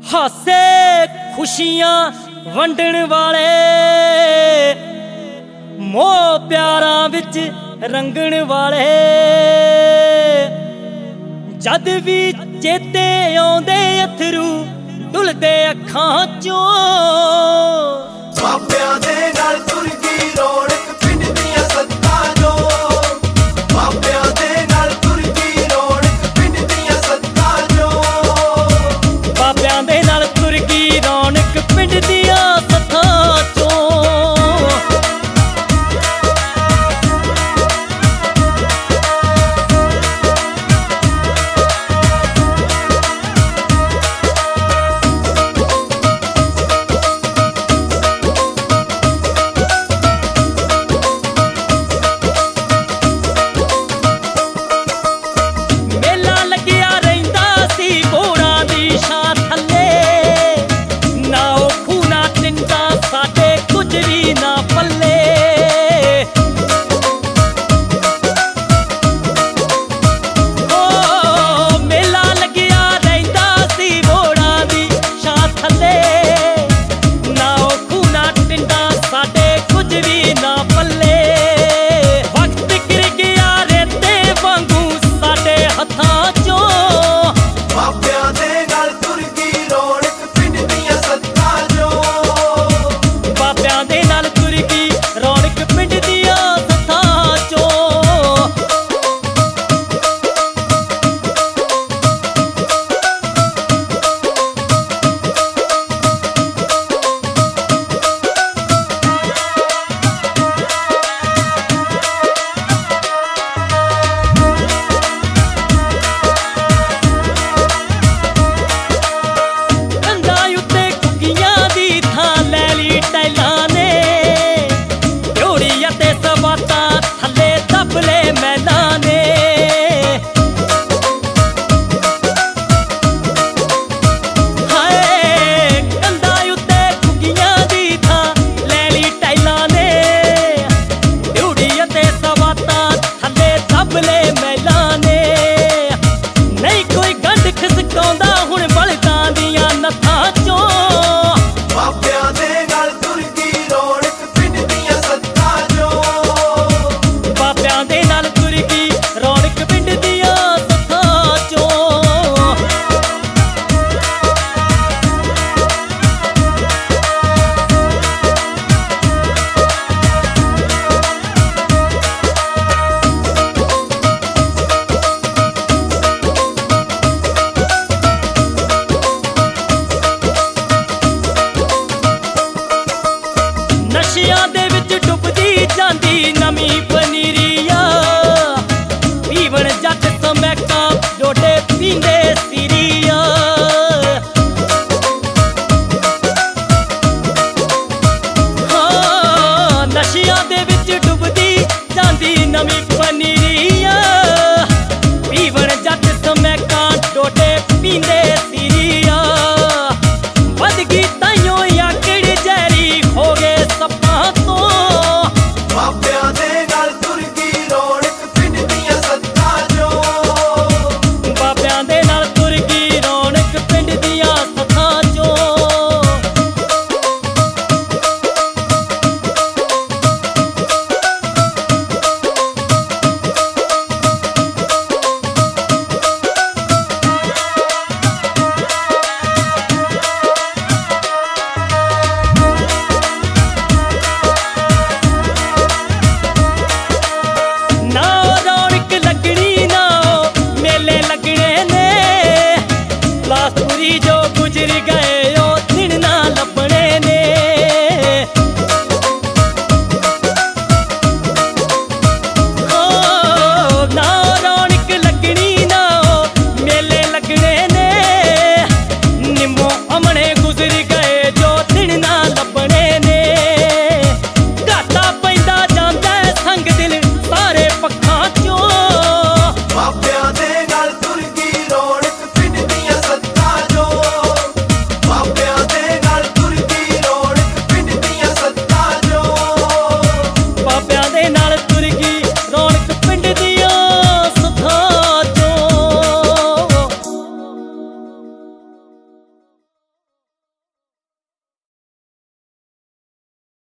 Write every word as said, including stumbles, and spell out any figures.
हासे खुशियां वंडण वाले मोह प्यारा विच रंगण वाले जद भी चेते आउंदे अथरू डुलदे अखां चों मापियां दे नाल तुर गई रौनक पिंड दियां सत्तां जो मापियां दे नाल तुर गई रौनक पिंड दियां सत्तां जो मापियां दे नाल तुर गई रौनक पिंड दियां सत्तां चों नहीं कोई गंढ खिसकाउंदा हुण बलदां दियां नत्थां